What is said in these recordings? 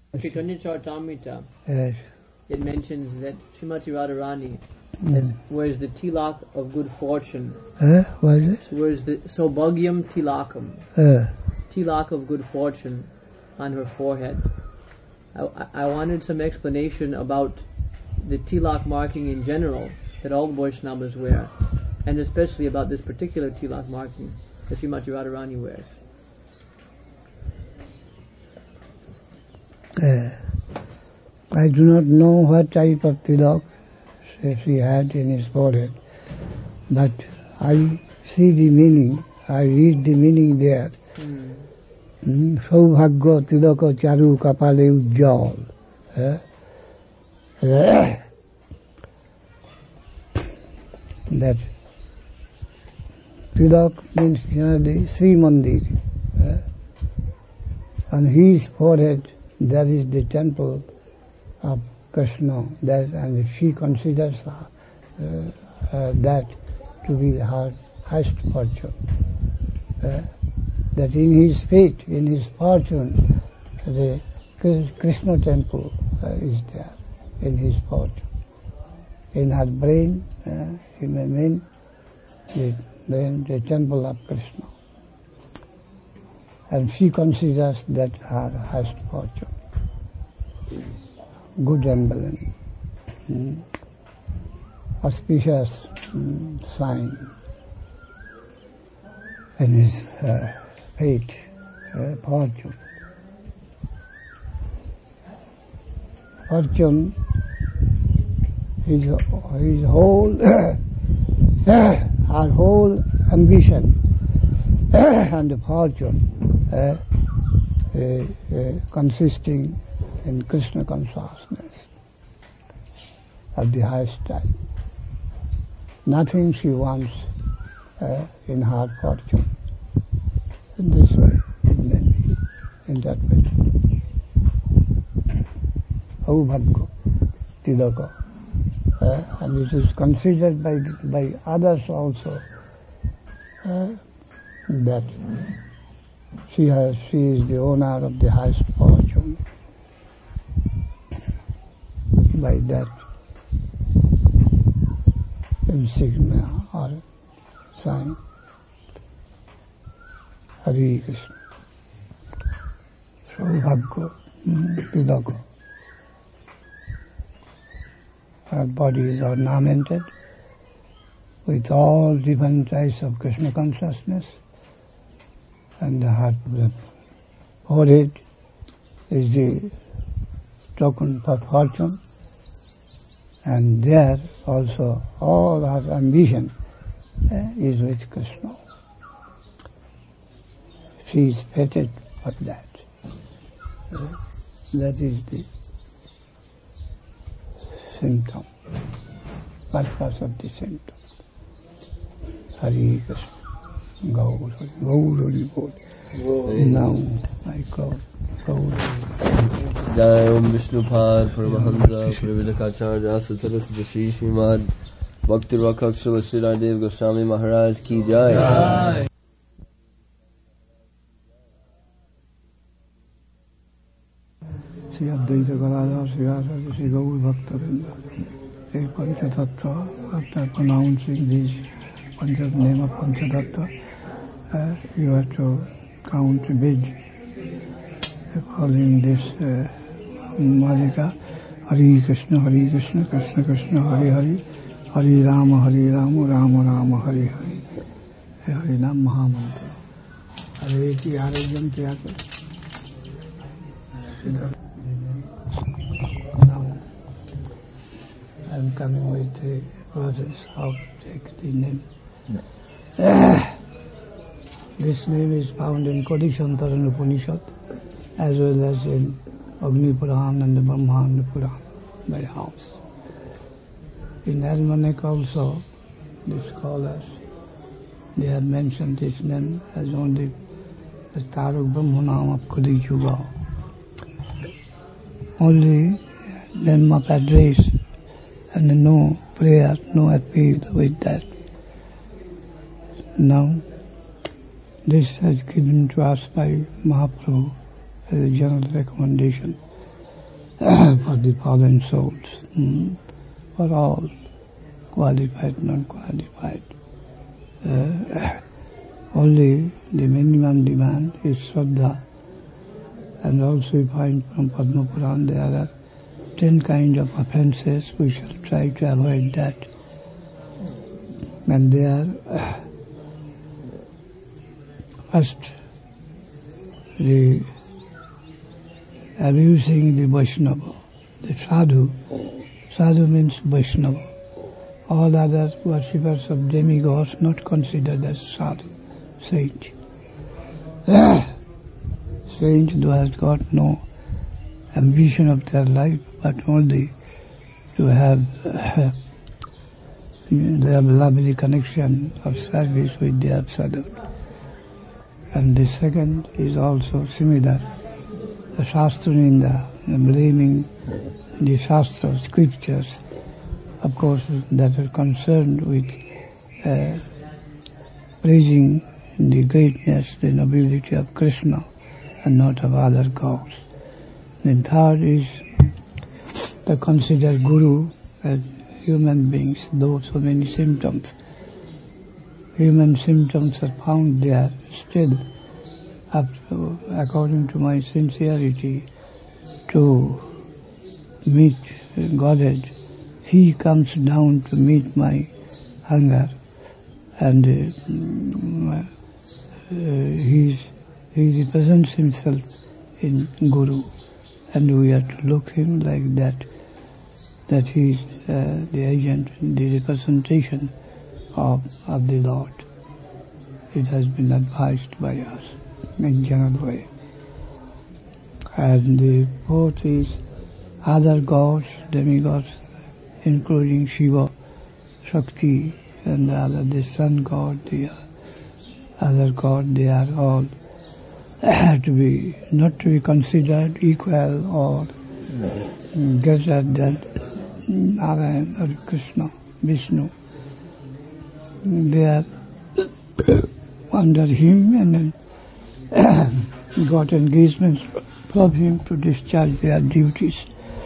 Chaitanya Charitamrita, Yes. it mentions that Srimati Radharani Mm. wears the tilak of good fortune. What is it? Wears the Saubhagyam Tilakam, tilak of good fortune, on her forehead. I wanted some explanation about the tilak marking in general that all Vaishnavas wear, and especially about this particular tilak marking that Srimati Radharani wears. I do not know what type of tilak she had in his forehead, but I see the meaning, I read the meaning there. Saubhagya tilaka charu kapale ujjal. That tilak means generally Sri Mandir. On his forehead there is the temple of Krishna, and she considers that to be her highest fortune. That in his fate, in his fortune, the Krishna temple is there, in his fortune. In her brain, he may mean the temple of Krishna. And she considers that her highest fortune. Good emblem, auspicious sign in his fate, fortune. Fortune, his whole, our whole ambition and fortune consisting in Krishna consciousness of the highest type. Nothing she wants in her fortune. In this way, it may be, in that way. Saubhagya tilaka. And it is considered by others also that she is the owner of the highest fortune. By that insignia or sign. Hare Krishna. Saubhagya tilaka. Our body is ornamented with all different types of Krishna consciousness, and the forehead is the token for fortune, and there also all our ambition is with Krishna. She is fated for that. That is the symptom, purpose of the symptom. Hare Krishna. Gaur Hari Bol. Now I call Gaur Hari. Jai Om Vishnupad Paramahansa Pravidakacharya Satarasvati Shri Srimad Bhakti-Rakshak Sri Radhadev Goswami Maharaj Ki Jai. Sri Advaita Galadhar Sri Radha Sri Gaur Bhakta-Vrinda. They Panchatattva, after pronouncing these name of Panchatattva, you have to count a bit following this Malika. Hare Krishna, Krishna Krishna, Hare Hare, Hare Rama, Rama Rama, Hare Hare. Hare Nam Mahamantra. Hare Ki Arajam Tiyaka. Now, I am coming with the process how to take the name. This name is found in Kodishantaran Upanishad as well as in Agni Puran and the Brahmana Puran by house. In Almanac also, the scholars, they have mentioned this name as only the Tarak Brahmanam of Kodi Yuga. Only name of address and no prayer, no appeal with that. Now, this has given to us by Mahaprabhu as a general recommendation for the fallen souls, for all, qualified, non-qualified. Only the minimum demand is Shraddha. And also we find from Padma Puran there are 10 kinds of offences. We shall try to avoid that. And they are first, the abusing the Vaishnava, the sadhu. Sadhu means Vaishnava. All other worshippers of demigods not considered as sadhu, saint. Saint who has got no ambition of their life, but only to have their lovely connection of service with the Absolute. And the second is also similar. The Shastra Ninda, blaming the Shastra scriptures, of course, that are concerned with praising the greatness, the nobility of Krishna and not of other gods. Then third is to consider Guru as human beings, though so many symptoms. Human symptoms are found there still, according to my sincerity, to meet Godhead. He comes down to meet my hunger, and he represents himself in Guru, and we are to look him like that he is the agent, the representation of the Lord. It has been advised by us in general way. And the fourth is other gods, demigods, including Shiva, Shakti, and the sun god, the other god, they are all not to be considered equal or greater than Narayan or Krishna, Vishnu. They are under him and got engagements from him to discharge their duties.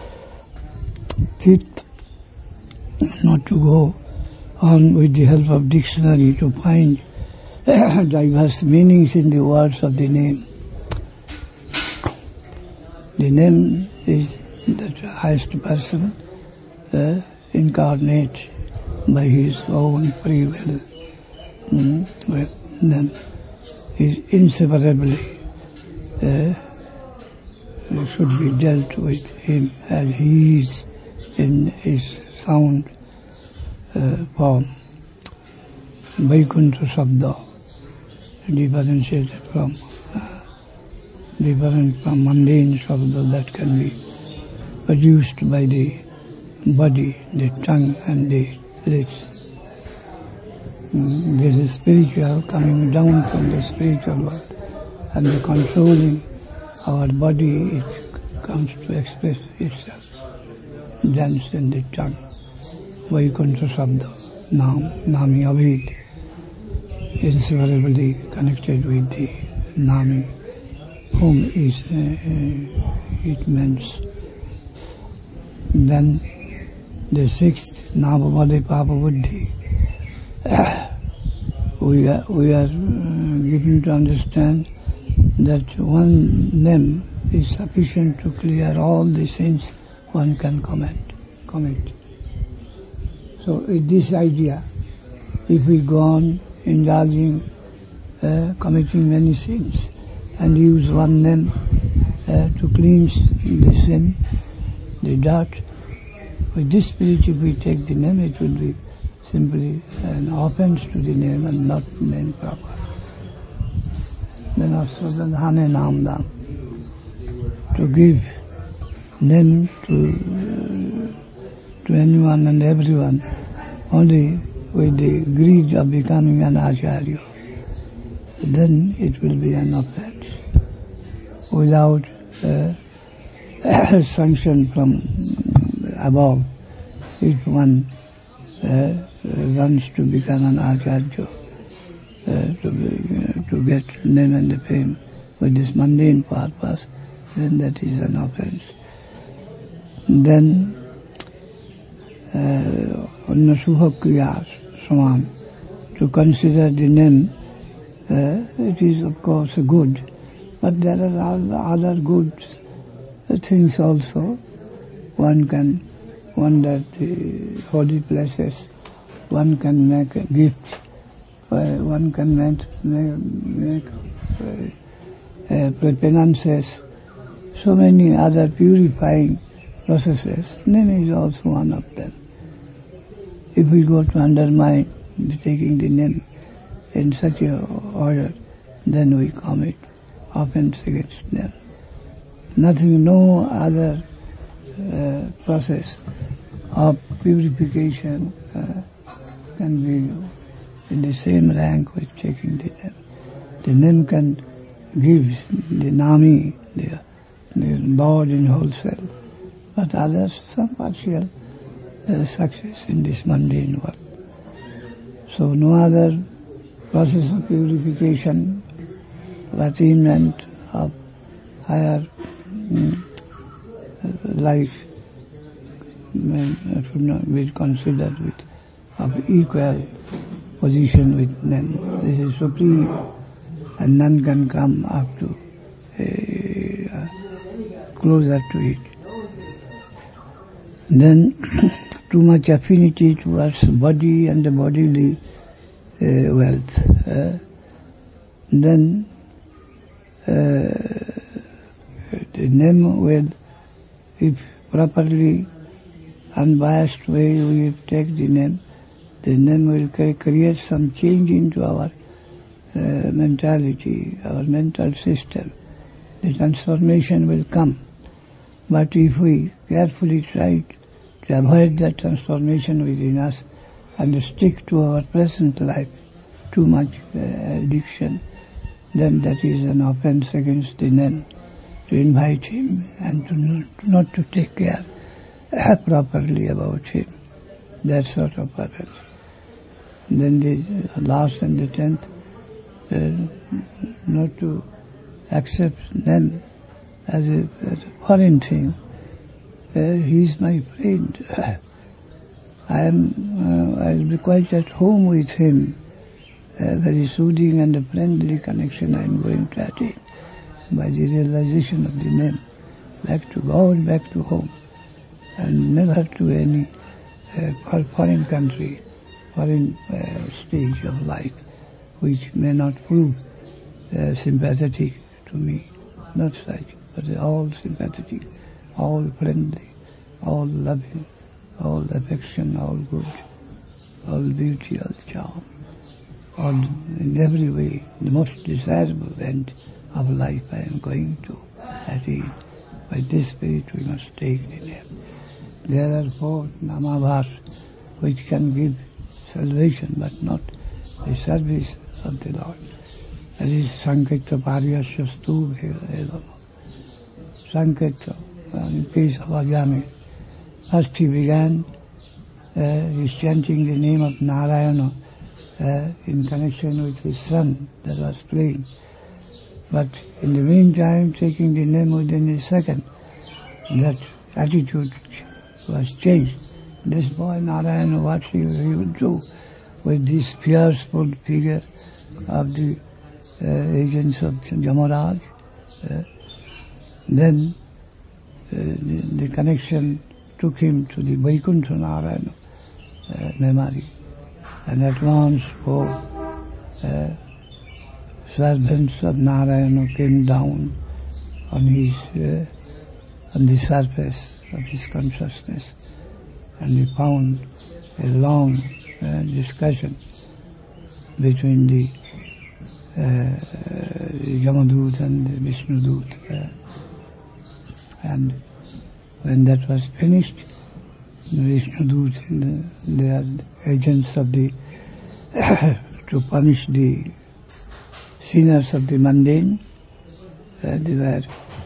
Fifth, not to go on with the help of dictionary to find diverse meanings in the words of the name. The name is the highest person incarnate by his own free will. Then is inseparably should be dealt with him as he is in his sound form. Vaikuntha Sabda, differentiated from mundane Sabda that can be produced by the body, the tongue and the lips. This is spiritual, coming down from the spiritual world, and the controlling our body, it comes to express itself, dance in the tongue. Vaikuntha Sabda, Nami Abhid, inseparably connected with the Nami, whom is it means. Then the sixth, Navavade Papa Buddhi. We are given to understand that one name is sufficient to clear all the sins one can commit. So with this idea, if we go on indulging, committing many sins, and use one name to cleanse the sin, the dirt, with this spirit, if we take the name, it will be simply an offense to the name and not name proper. Then also the Hane Namdam, to give name to anyone and everyone only with the greed of becoming an Acharya, then it will be an offense. Without sanction from above, if one runs to become an Acharya, to get name and fame with this mundane purpose, then that is an offense. Then Annasubhakriyas Saman, to consider the name, it is of course good, but there are other good things also. One can wander the holy places, one can make a gift, one can make penances, so many other purifying processes. Name is also one of them. If we go to undermine taking the name in such a order, then we commit offense against them. Nothing, no other process of purification can be in the same rank with taking the name. The name can give the nami, the Lord in wholesale, but others some partial success in this mundane world. So no other process of purification, attainment of higher life should not be considered with of equal position with none. This is supreme, and none can come up to closer to it. Then too much affinity towards body and the bodily wealth. Then the name will, if properly unbiased way we take the name will create some change into our mentality, our mental system. The transformation will come. But if we carefully try to avoid that transformation within us and stick to our present life, too much addiction, then that is an offense against the name, to invite him and to not to take care properly about him. That sort of offense. Then the last and the 10th, not to accept them as a foreign thing. He is my friend. I'll be quite at home with him. Very soothing and a friendly connection I am going to attain by the realization of the name. Back to God, back to home, and never to any foreign country, foreign stage of life, which may not prove sympathetic to me. Not such, but all sympathetic, all friendly, all loving, all affection, all good, all beauty, all charm, all in every way the most desirable end of life I am going to attain. By this spirit we must take the name. There are 4 namabhas which can give salvation, but not the service of the Lord. That is Sankirta Paryasya Stu Evam. Sankirta, in case of Ajami. First he began his chanting the name of Narayana in connection with his son that was playing. But in the meantime, taking the name within a second, that attitude was changed. This boy Narayana, what he would do with this fearful figure of the agents of Jamaraj, then the connection took him to the Vaikuntha Narayana memory, and at once 4 servants of Narayana came down on his on the surface of his consciousness, and he found a long discussion between the Yamadut and the Vishnudut. And when that was finished, the Vishnudut, they are agents of the to punish the sinners of the mundane. They were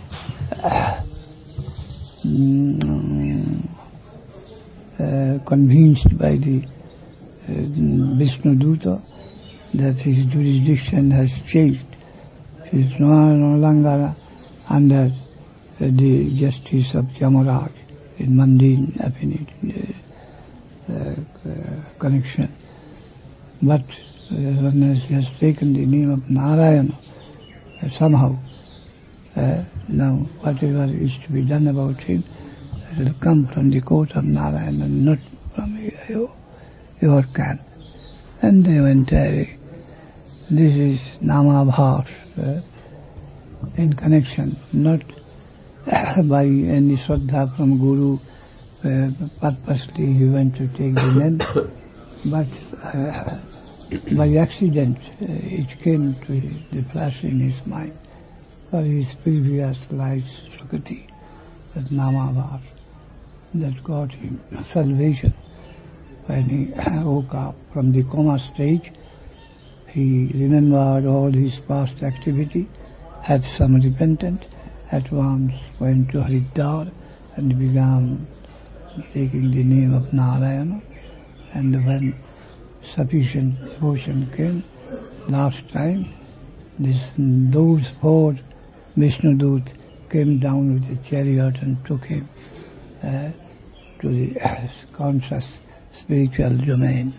convinced by the Vishnuduta that his jurisdiction has changed. He is no longer under the justice of Yamaraj. in mundane affinity connection. But one has taken the name of Narayana somehow. Now whatever is to be done about him will come from the court of Narayana, not from your camp. And they went away. This is Namabhas in connection, not by any Shraddha from Guru. Purposely he went to take the name, but by accident it came to the flash in his mind for his previous life's Sukati, that Namabhas, that got him salvation. When he woke up from the coma stage, he remembered all his past activity, had some repentance, at once went to Haridwar and began taking the name of Narayana. And when sufficient devotion came, last time, those 4 Vishnu Dut came down with a chariot and took him to the conscious spiritual domain.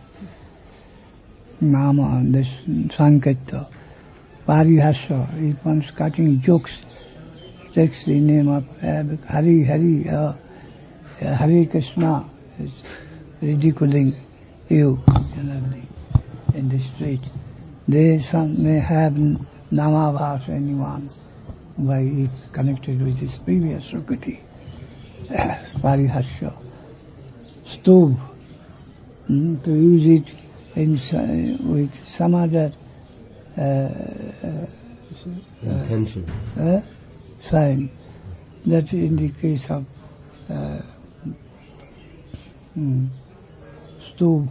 Nama, this Sanketa, Parihasa, he once cutting jokes, takes the name of Hari, Hare Krishna, is ridiculing you generally in the street. They may have Namabhas anyone by it connected with his previous Sukati. Parihasya. Stove, to use it with some other intention. Sign. That in the case of stove,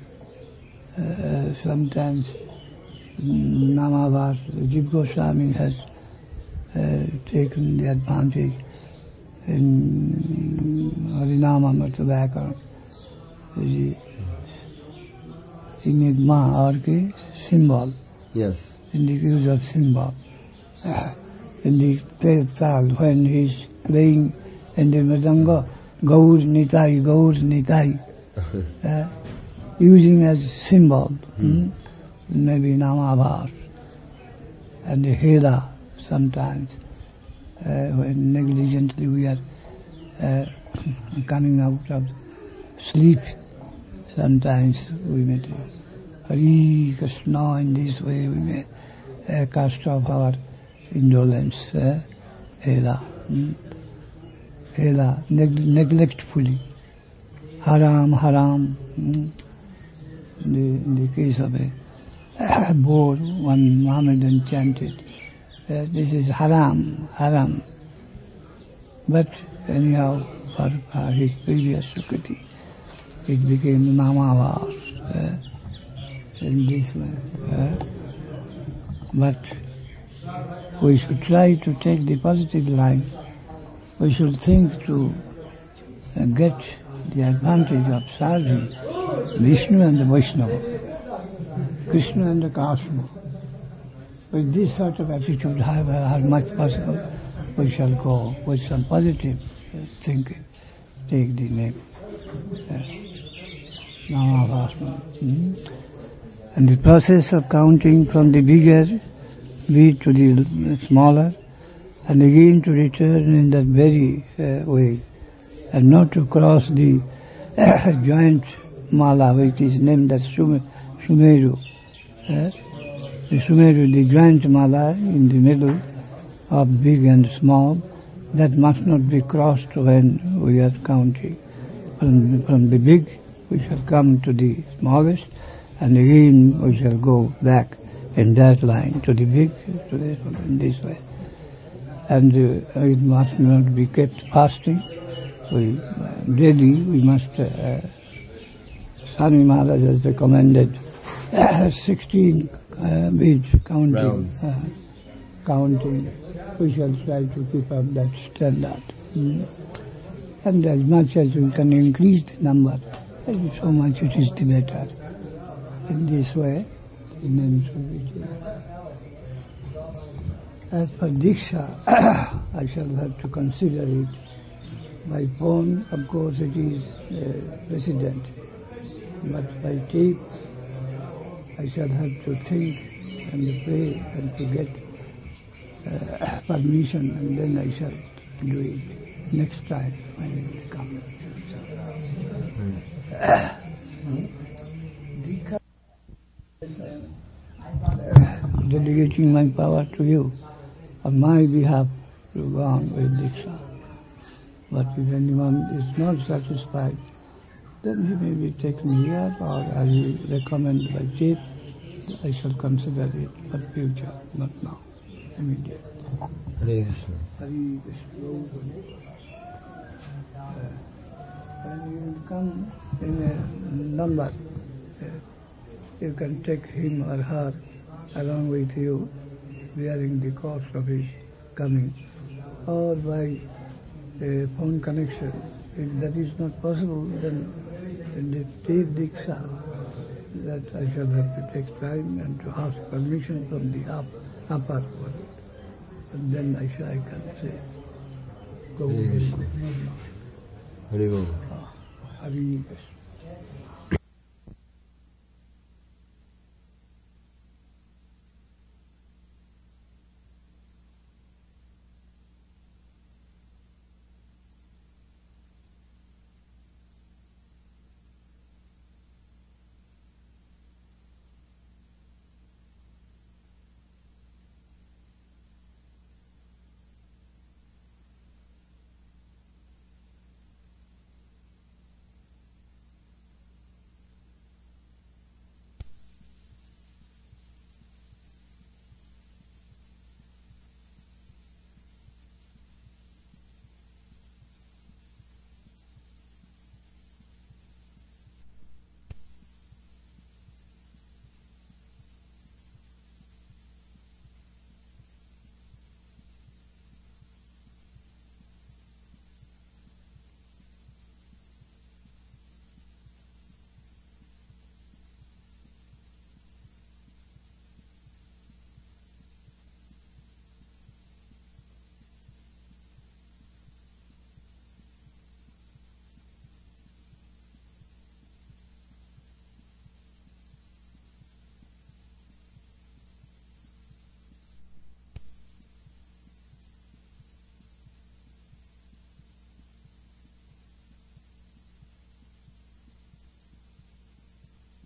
sometimes Namabhas, Jiva Goswami has taken the advantage in Harinama Matavakar, the enigma or the symbol. Yes. In the use of symbol. In the Tal, when he is playing in the Mridanga, Gaur Nitai, using as symbol, maybe Namabhas, and the Hela sometimes, when negligently we are coming out of sleep, sometimes we may do Hare Krishna, in this way we may cast off our indolence, Hela, neglectfully, haram, in the case of a boar, one Mohammedan chanted, this is haram. But anyhow, for his previous Sukati, it became Namabhas in this way. But we should try to take the positive line. We should think to get the advantage of serving Vishnu and the Vaishnava, Krishna and the Cosmos. With this sort of attitude, how much possible, we shall go with some positive thinking. Take the name. Namabhas. And the process of counting from the bigger bead to the smaller, and again to return in that very way, and not to cross the joint mala, which is named as Sumeru. The Sumeru, the joint mala in the middle of big and small, that must not be crossed when we are counting. From the big, we shall come to the smallest, and again we shall go back in that line to the big, in this way. And it must not be kept fasting. Daily we must, Swami Maharaj has recommended 16 beads counting. We shall try to keep up that standard. And as much as we can increase the number, so much it is the better. In this way, as for Diksha, I shall have to consider it By phone, of course, it is resident, but by tape, I shall have to think and pray and to get permission, and then I shall do it next time when it comes. Delegating my power to you on my behalf to go on with Diksha. But if anyone is not satisfied, then he may be taken here, or I will recommend by chief. I shall consider it for future, not now, immediately. Hare Krishna. Hare Krishna. When you come in a number, you can take him or her along with you bearing the cost of his coming, or by a phone connection. If that is not possible, then the take Diksha, that I shall have to take time and to ask permission from the upper one. And then I can say, go. Hare Krishna. Hare Krishna. Hare Krishna.